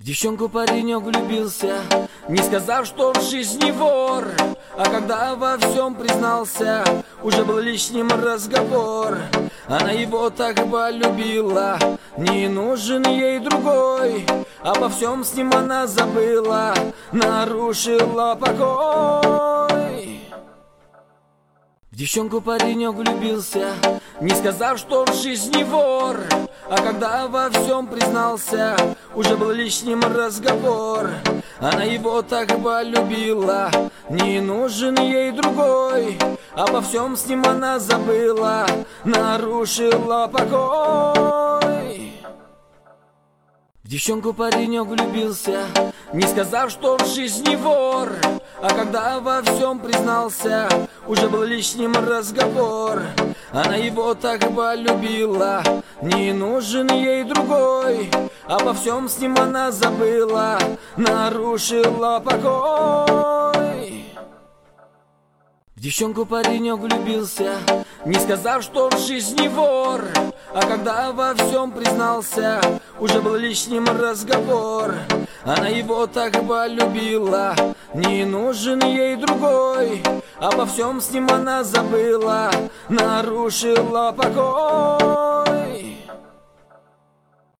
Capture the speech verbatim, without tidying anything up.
В девчонку паренек влюбился, не сказав, что в жизни вор. А когда во всем признался, уже был лишним разговор. Она его так полюбила, не нужен ей другой. Обо всем с ним она забыла, нарушила покой. В девчонку паренек влюбился, не сказав, что в жизни вор. А когда во всем признался, уже был лишним разговор. Она его так полюбила, не нужен ей другой. Обо всем с ним она забыла, нарушила покой. В девчонку паренек влюбился, не сказав, что в жизни вор. А когда во всем признался, уже был лишним разговор. Она его так полюбила, не нужен ей другой. Обо всем с ним она забыла, нарушила покой. В девчонку паренек влюбился, не сказав, что в жизни вор. А когда во всем признался, уже был лишним разговор. Она его так полюбила, не нужен ей другой. Обо всем с ним она забыла, нарушила покой.